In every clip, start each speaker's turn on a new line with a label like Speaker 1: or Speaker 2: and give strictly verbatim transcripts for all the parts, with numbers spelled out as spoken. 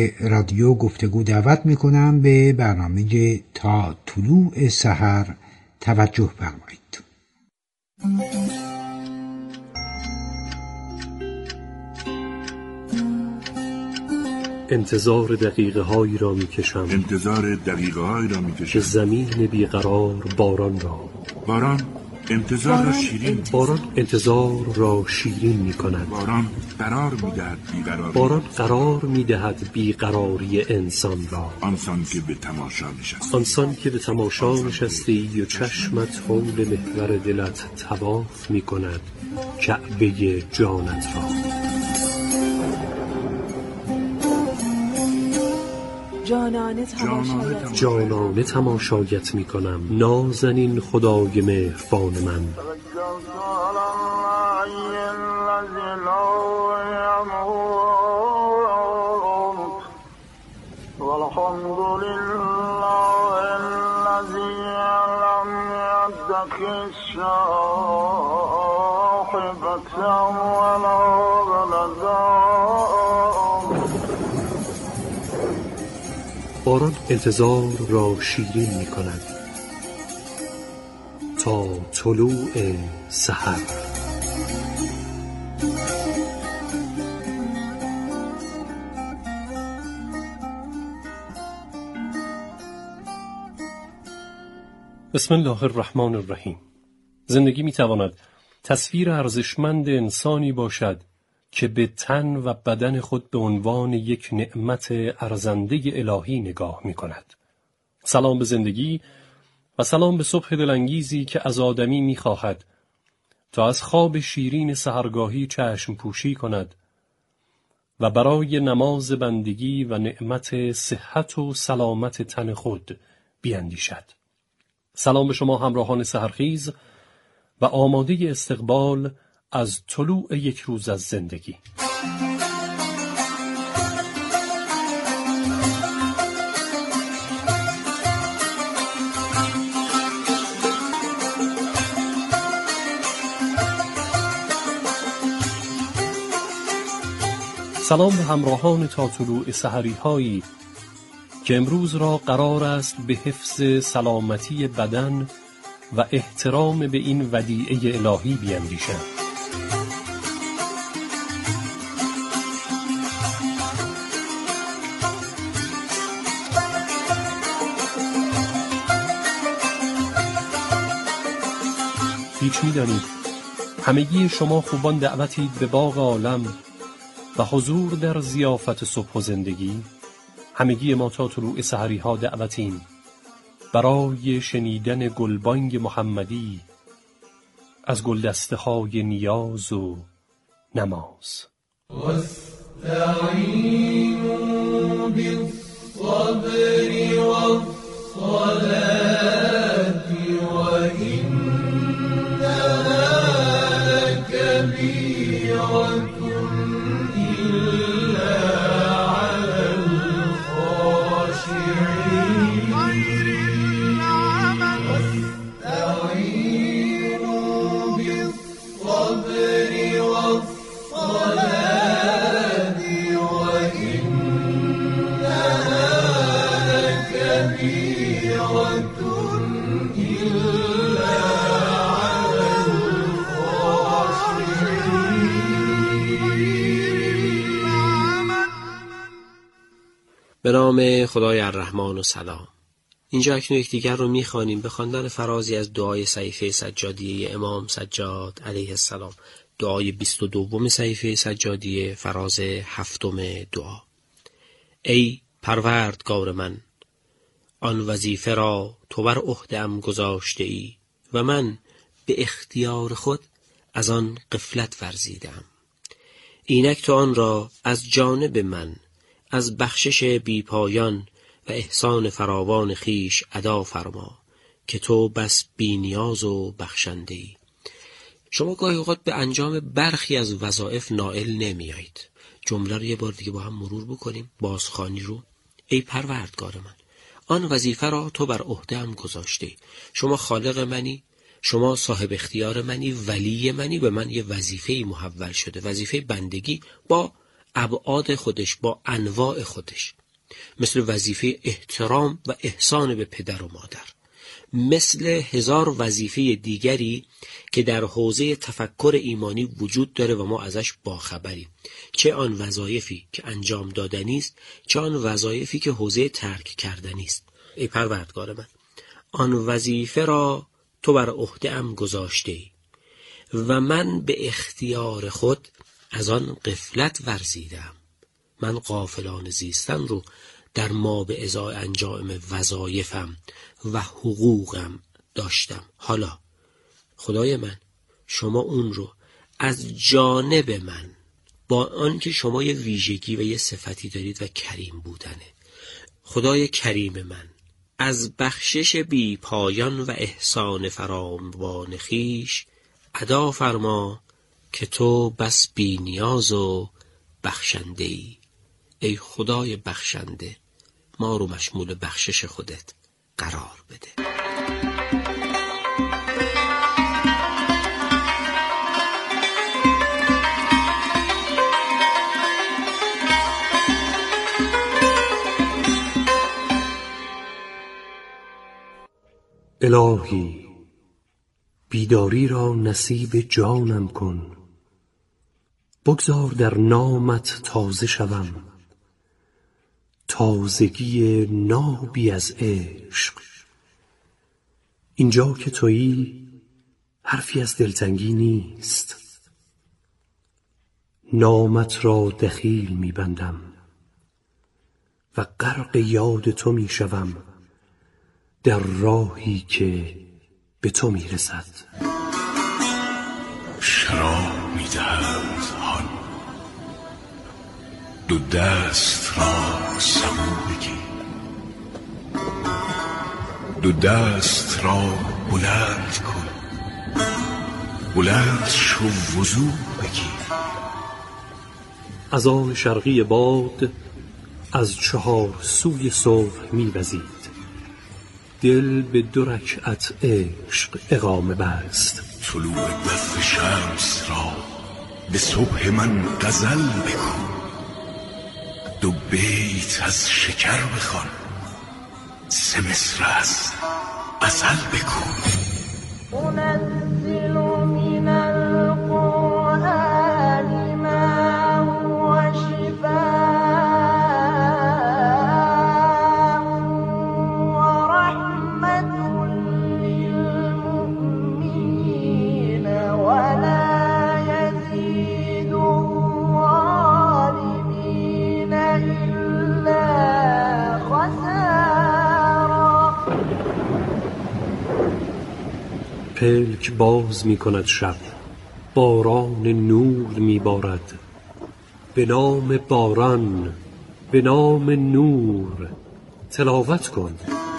Speaker 1: رادیو گفتگو دعوت میکنم. به برنامه تا طلوع سحر توجه فرمایید.
Speaker 2: انتظار دقیقه هایی را می کشم
Speaker 3: انتظار دقیقه هایی را می کشم
Speaker 2: که زمین بیقرار باران را
Speaker 3: باران انتظار را شیرین
Speaker 2: باران انتظار را شیرین می کند.
Speaker 3: باران قرار می دهد بیقراری
Speaker 2: باران قرار می دهد بیقراری انسان را.
Speaker 3: آنسان که به تماشا نشستی
Speaker 2: آنسان که به تماشا نشستی و چشمت حول محور دلت طواف می کند کعبه جانت را.
Speaker 4: جانانه تماشایت,
Speaker 2: جانانه تماشایت می کنم نازنین خدای مهربان من. باران انتظار را شیرین می کند تا طلوع سحر. بسم الله الرحمن الرحیم. زندگی می تواند تصویر ارزشمند انسانی باشد که به تن و بدن خود به عنوان یک نعمت ارزنده الهی نگاه می کند. سلام به زندگی و سلام به صبح دلانگیزی که از آدمی می خواهد تا از خواب شیرین سحرگاهی چشم پوشی کند و برای نماز بندگی و نعمت صحت و سلامت تن خود بیندیشد. سلام به شما همراهان سحرخیز و آماده استقبال از طلوع یک روز از زندگی. سلام به همراهان تا طلوع سحری هایی که امروز را قرار است به حفظ سلامتی بدن و احترام به این ودیعه الهی بیندیشند. هیچ می‌دانید همگی شما خوبان دعوتید به باغ عالم و حضور در ضیافت صبح و زندگی. همگی ما تا طلوع سحری ها دعوتیم برای شنیدن گلبانگ محمدی از گلدسته های نیاز و نماز.
Speaker 5: واستعینوا بالصبر والصلاة وإنها لكبیرة
Speaker 6: به نام خدای الرحمن و سلام. اینجا اکنون یکدیگر رو میخوانیم به خواندن فرازی از دعای صحیفه سجادیه امام سجاد علیه السلام. دعای بیست و دوم صحیفه سجادیه، فراز هفتم دعا. ای پروردگار من، آن وظیفه را تو بر عهده‌ام گذاشته ای و من به اختیار خود از آن غفلت ورزیدم. اینک تو آن را از جانب من از بخشش بی پایان و احسان فراوان خیش ادا فرما که تو بس بی نیاز و بخشنده ای. شما گاهی اوقات به انجام برخی از وظایف نائل نمیایید. جمله رو یه بار دیگه با هم مرور بکنیم، بازخوانی رو. ای پروردگار من، آن وظیفه را تو بر عهده‌ام گذاشته ای. شما خالق منی، شما صاحب اختیار منی، ولی منی، به من یه وظیفه‌ای محول شده، وظیفه بندگی با ابعاد خودش، با انواع خودش، مثل وظیفه احترام و احسان به پدر و مادر، مثل هزار وظیفه دیگری که در حوزه تفکر ایمانی وجود داره و ما ازش باخبریم، چه آن وظایفی که انجام دادنی است، چه آن وظایفی که حوزه ترک کردنی است. ای پروردگار من، آن وظیفه را تو بر عهده ام گذاشته ای و من به اختیار خود از آن غفلت ورزیدم. من غافلان زیستن رو در ما به ازای انجام وظایفم و حقوقم داشتم. حالا خدای من، شما اون رو از جانب من، با آنکه شما یه ویژگی و یه صفتی دارید و کریم بودنه، خدای کریم من، از بخشش بی پایان و احسان فراوان خویش ادا فرما که تو بس بی نیاز و بخشنده ای. ای خدای بخشنده، ما رو مشمول بخشش خودت قرار بده.
Speaker 7: الهی بیداری را نصیب جانم کن، بگذار در نامت تازه شوم، تازگی نابی از عشق. اینجا که تویی حرفی از دلتنگی نیست، نامت را دخیل می‌بندم و غرق یاد تو می‌شوم در راهی که به تو میرسد.
Speaker 3: شراب میدهد حال، دو دست را سبو بگیر، دو دست را بلند کن، بلند شو وضو بگیر.
Speaker 7: از آن شرقی باد از چهار سوی صبح میوزید، دل به دو رکعت عشق اقامه بست.
Speaker 3: طلوع بدر شمس را به صبح من غزل بگو، دو بیت از شکر بخوان، سه مصر از غزل بگو.
Speaker 8: انزل من القرآن ما هو شفاء و رحمة للمؤمنین ولا یزید الظالمین الا خسارا.
Speaker 7: پلک باز می کند شب، باران نور می بارد، به نام باران، به نام نور تلاوت کن.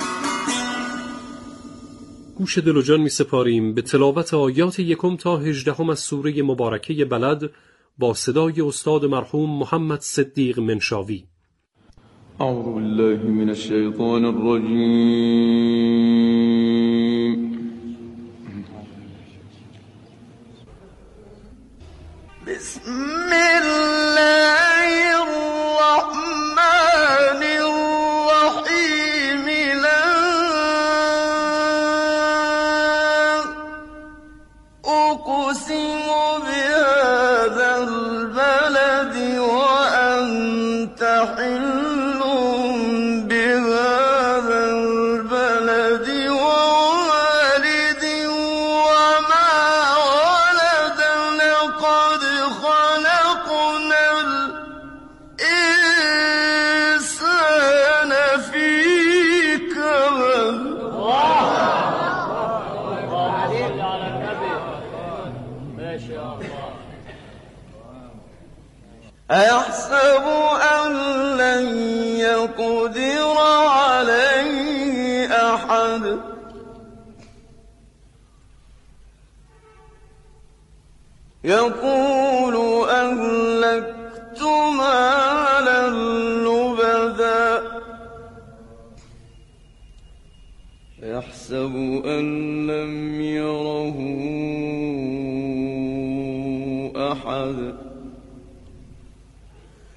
Speaker 2: گوش دل و جان می سپاریم به تلاوت آیات یکم تا هجدهم از سوره مبارکه بلد با صدای استاد مرحوم محمد صدیق منشاوی.
Speaker 5: أعوذ بالله من الشيطان الرجيم.
Speaker 8: بسم الله الرحمن الرحيم. لا أقسم بهذا البلد وأنت حل بهذا البلد ووالد وما ولد. لقد خلقنا الإنسان في كبد. أيحسب أن لن يقدر عليه أحد. يقول أهلكت مالا لبدا. يحسب أن لم يره أحد.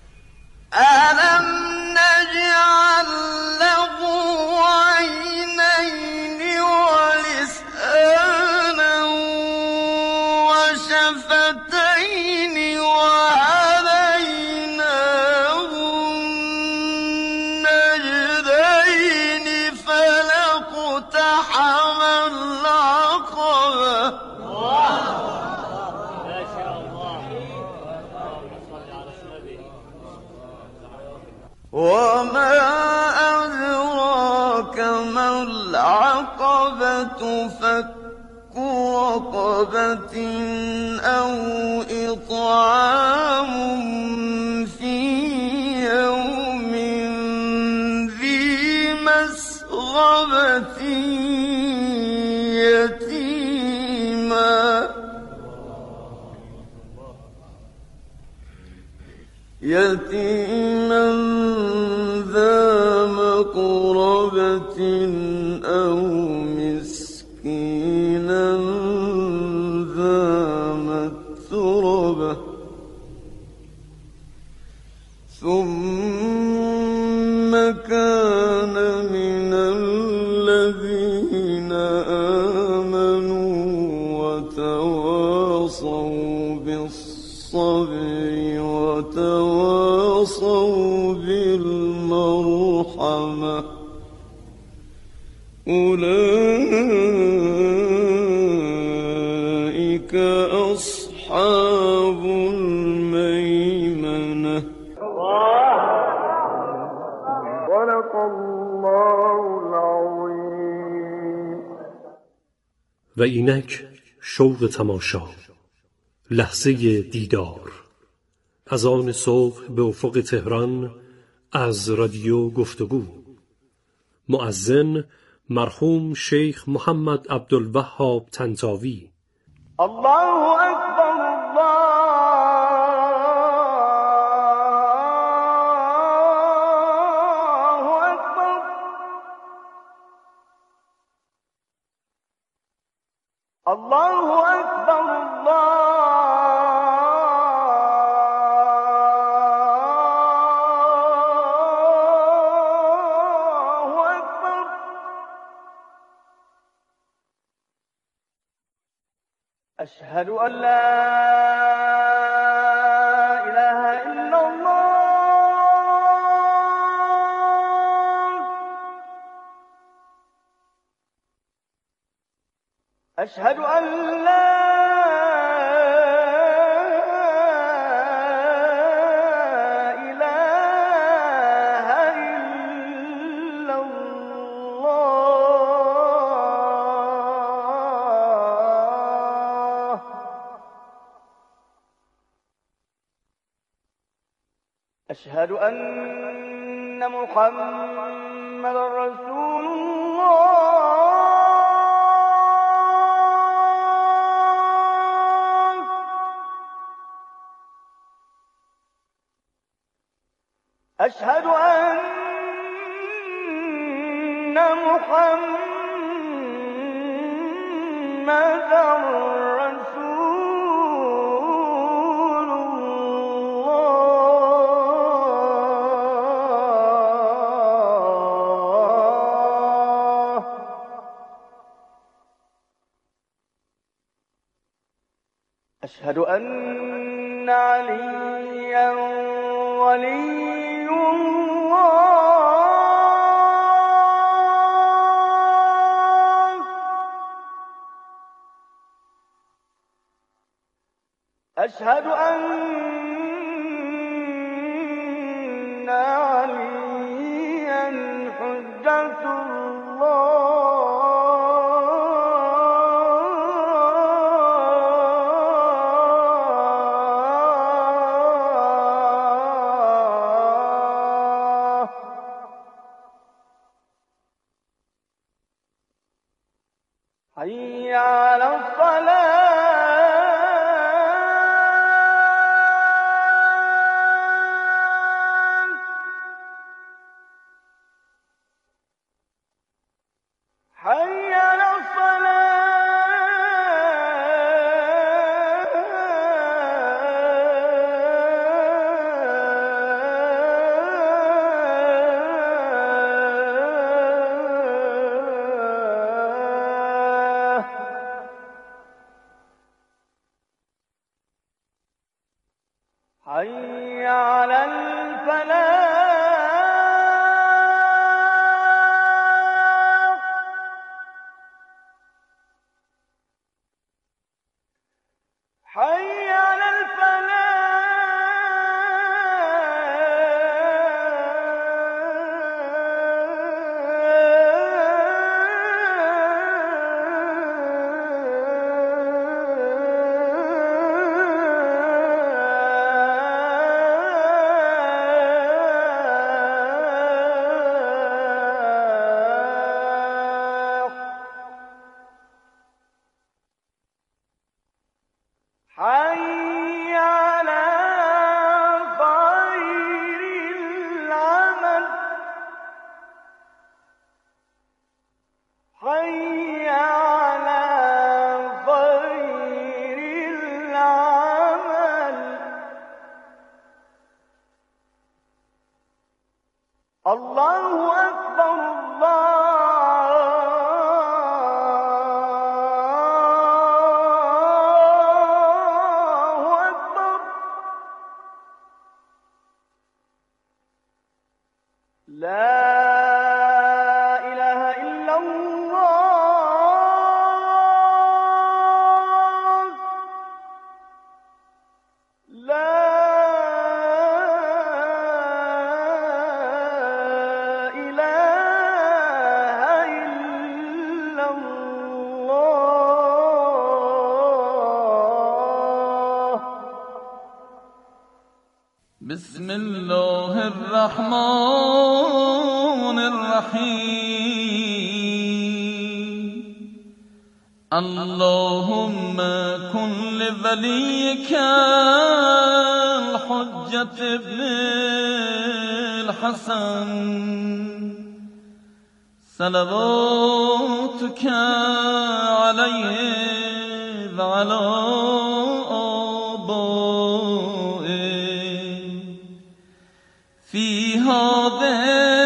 Speaker 8: وما أدراك ما العقبة فك رقبة أو إطعام في يوم ذي مسغبة يتيما يتيما ذا مقربة أو مسكينا ذا متربة ثم كان من الذين آمنوا وتواصوا بالصبر وتواصوا بالمرحمة أولئك أصحاب الميمنة. صدق الله العظيم.
Speaker 2: و اینک شوق تماشا، لحظه دیدار، از آن صبح به افق تهران، از رادیو گفتگو. مؤذن مرحوم شیخ محمد عبدالوهاب طنطاوی.
Speaker 8: الله اکبر الله اکبر. الله اکبر الله أشهد أن لا إله إلا الله. أشهد أن لا إله إلا الله. أشهد أن محمد رسول الله. أشهد أن محمد رسول الله. أشهد أن عليا ولي الله. أشهد أن عليا حجة الله. حي على الصلاة. حي على الصلاة. حي على الفلاح. الله أكبر الله أكبر لا إله إلا الله لا
Speaker 5: بسم الله الرحمن الرحيم اللهم كن لوليك الحجة ابن الحسن صلواتك عليه وعلى في هذه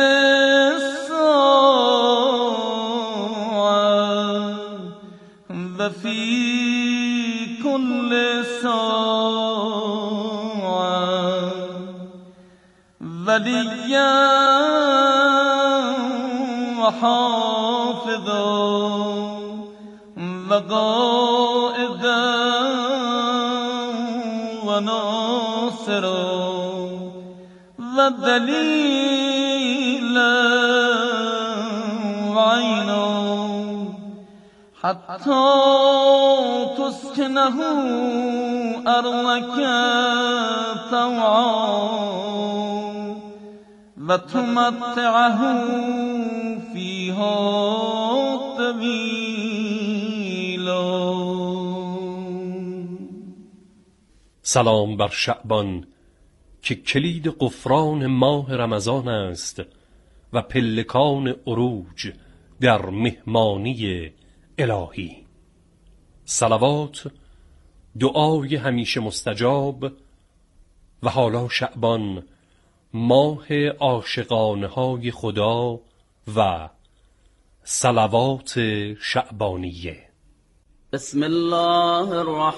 Speaker 5: الساعة وفي كل ساعة وليا وحافظا وقائدا وناصرا ودليلا وعينا حتى تسكنه أرضك طوعا وتمتعه فيها طويلا.
Speaker 2: سلام بر شعبان که کلید غفران ماه رمضان است و پلکان عروج در مهمانی الهی. صلوات، دعای همیشه مستجاب و حالا شعبان، ماه عاشقانه های خدا و صلوات شعبانیه.
Speaker 9: بسم الله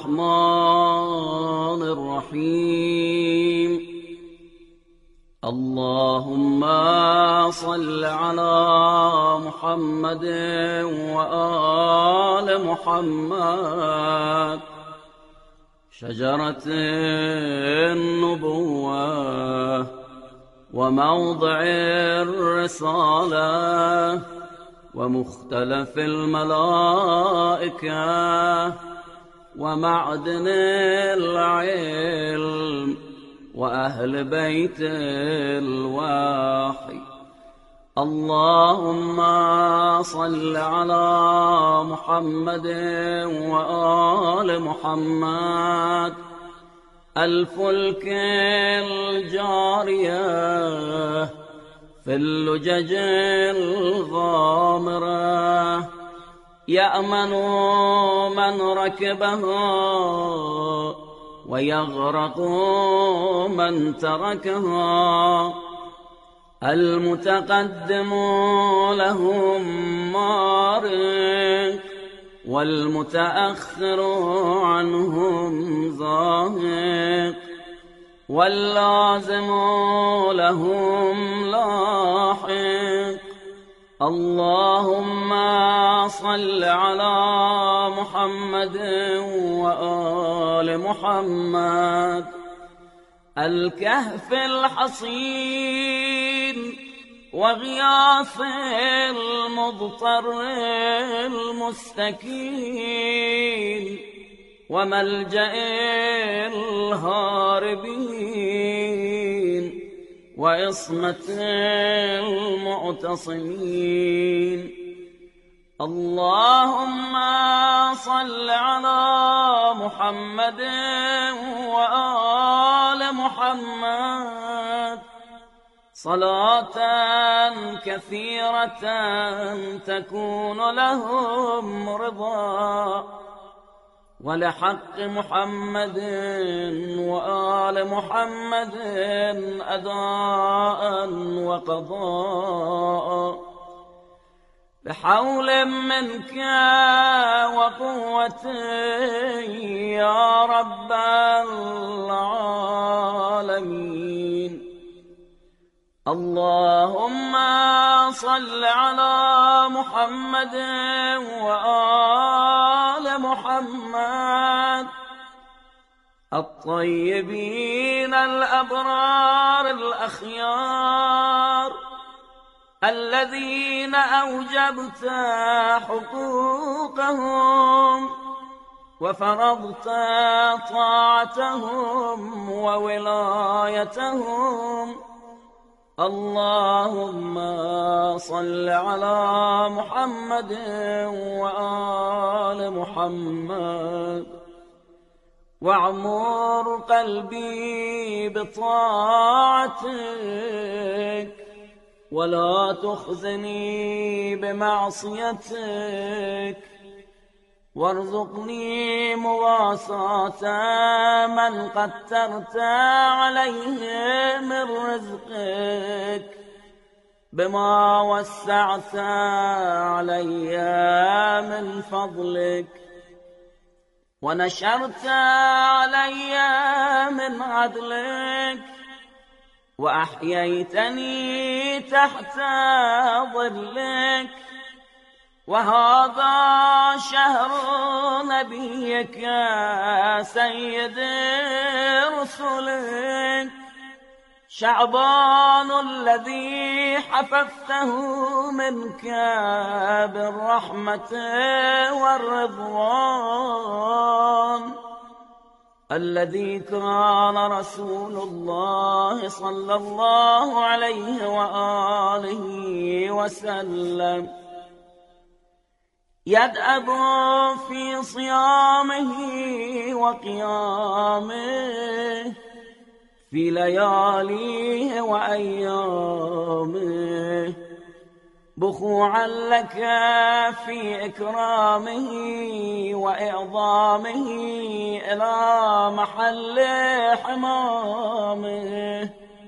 Speaker 9: الرحمن الرحيم اللهم صل على محمد وآل محمد شجرة النبوة وموضع الرسالة ومختلف الملائكة ومعدن العلم وأهل بيت الوحي اللهم صل على محمد وآل محمد الفلك الجارية في اللجج الغامرة يأمن من ركبها ويغرق من تركها المتقدم لهم مارق والمتأخر عنهم ظاهق واللازم لهم لاحق اللهم صل على محمد وآل محمد الكهف الحصين وغياث المضطر المستكين وملجأ الهاربين وعصمة المعتصمين اللهم صل على محمد وآل محمد صلاة كثيرة تكون لهم رضا ولحق محمد وآل محمد أداء وقضاء بحول منك وقوة يا رب العالمين. اللهم صل على محمد وآل محمد الطيبين الأبرار الأخيار الذين أوجبت حقوقهم وفرضت طاعتهم وولايتهم. اللهم صل على محمد وآل محمد واعمر قلبي بطاعتك ولا تخزني بمعصيتك وارزقني مواساة من قدرت عليه من رزقك بما وسعت علي من فضلك ونشرت علي من عدلك وأحييتني تحت ظلك. وهذا شهر نبيك سيد رسلك شعبان الذي حففته منك بالرحمة والرضوان الذي كان رسول الله صلى الله عليه وآله وسلم يدأب في صيامه وقيامه في لياليه وأيامه بخوعا لك في إكرامه وإعظامه إلى محل حمامه.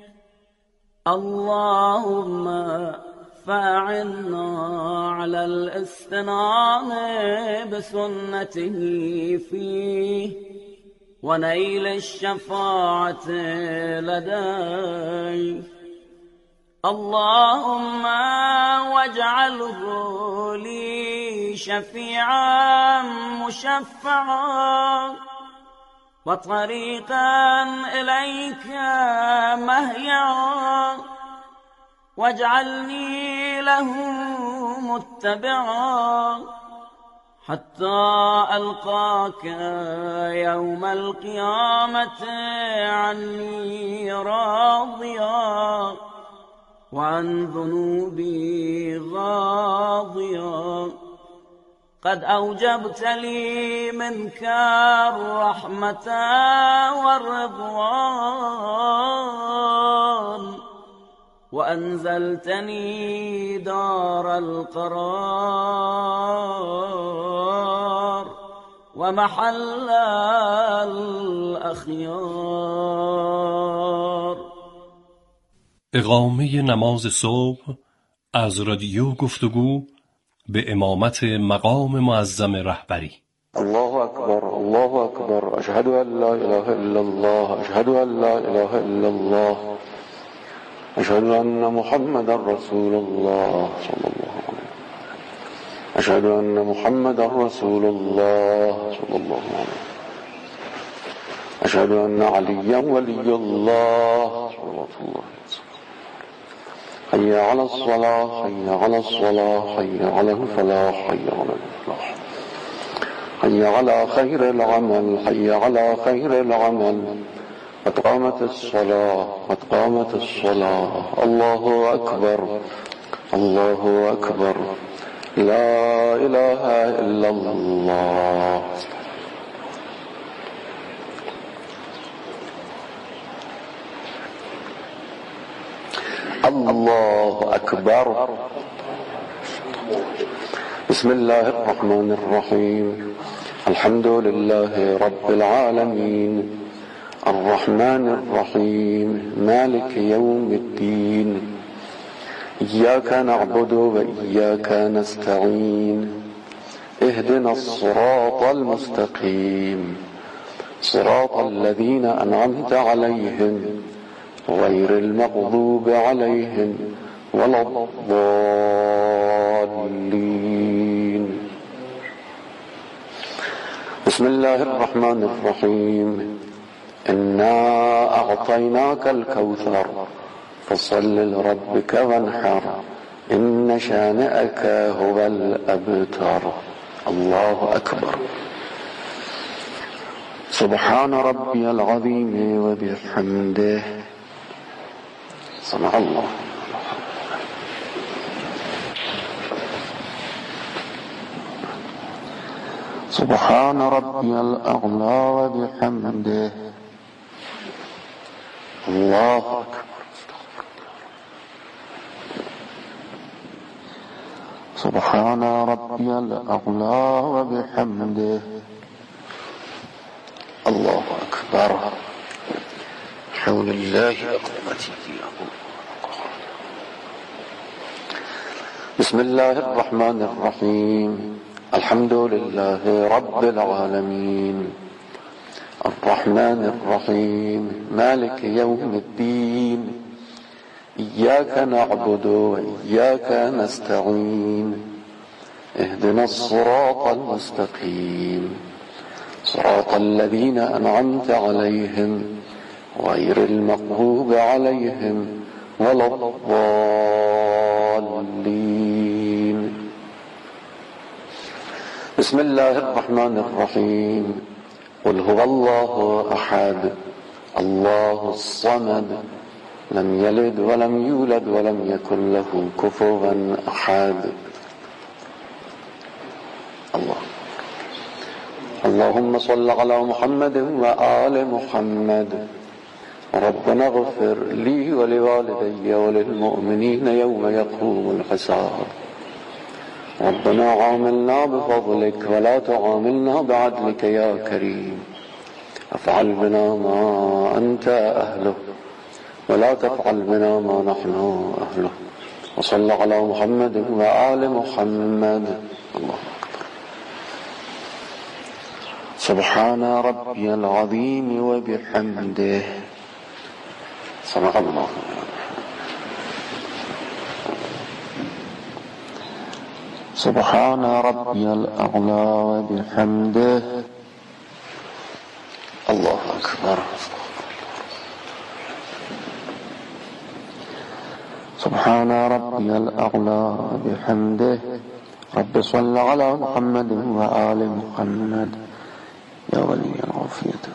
Speaker 9: اللهم فأعنا على الاستنان بسنته فيه ونيل الشفاعة لديه. اللهم واجعله لي شفيعا مشفعا وطريقا إليك مهيعا واجعلني له متبعا حتى ألقاك يوم القيامة عني راضيا وعن ذنوبي غاضيا. قد أوجبت لي منك الرحمة والرضوان وأنزلتني دار القرار ومحل الأخيار.
Speaker 2: اقامه نماز صبح از رادیو گفتگو به امامت مقام معظم رهبری.
Speaker 10: الله اکبر الله اکبر اشهد ان لا اله الا الله اشهد ان لا اله الا الله اشهد ان محمدا رسول الله صلی الله علیه اشهد ان محمدا رسول الله صلی الله علیه اشهد ان علیا ولی الله صلوات الله حي على الصلاة حي على الصلاة حي على الفلاح حي على الفلاح حي على خير العمل حي على خير العمل قد قامت الصلاة قد قامت الصلاة. الله أكبر الله أكبر لا إله إلا الله. الله أكبر. بسم الله الرحمن الرحيم. الحمد لله رب العالمين الرحمن الرحيم مالك يوم الدين إياك نعبد وإياك نستعين اهدنا الصراط المستقيم صراط الذين أنعمت عليهم غير المغضوب عليهم ولا الضالين. بسم الله الرحمن الرحيم. إنا أعطيناك الكوثر فصل لربك وانحر إن شانئك هو الأبتر. الله أكبر. سبحان ربي العظيم وبحمده. سمع الله. سبحان ربي الأعلى وبحمده. الله أكبر. سبحان ربي الأعلى وبحمده. الله أكبر. حول الله وقوته. بسم الله الرحمن الرحيم. الحمد لله رب العالمين الرحمن الرحيم مالك يوم الدين إياك نعبد وإياك نستعين اهدنا الصراط المستقيم صراط الذين أنعمت عليهم غير المغضوب عليهم ولا الضالين. بسم الله الرحمن الرحيم. قل هو الله أحد الله الصمد لم يلد ولم يولد ولم يكن له كفوا أحد. الله. اللهم صل على محمد وآل محمد. ربنا اغفر لي ولوالدي وللمؤمنين يوم يقوم الحساب. ربنا عاملنا بفضلك ولا تعاملنا بعدلك يا كريم. افعل بنا ما أنت أهله ولا تفعل بنا ما نحن أهله. وصلى على محمد وآل محمد. الله أكبر. سبحان ربي العظيم وبحمده. سمع الله. سبحان ربي الأعلى وبحمده. الله أكبر. سبحان ربي الأعلى وبحمده. رب صل على محمد وآل محمد يا ولي العافية.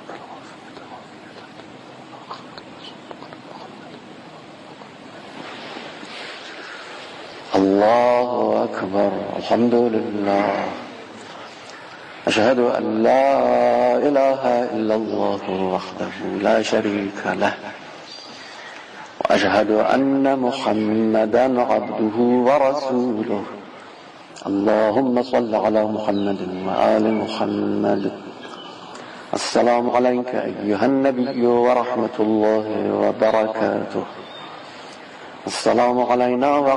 Speaker 10: الله أكبر. الحمد لله. أشهد أن لا إله إلا الله وحده لا شريك له وأشهد أن محمدا عبده ورسوله. اللهم صل على محمد وآل محمد. السلام عليك أيها النبي ورحمة الله وبركاته. السلام علينا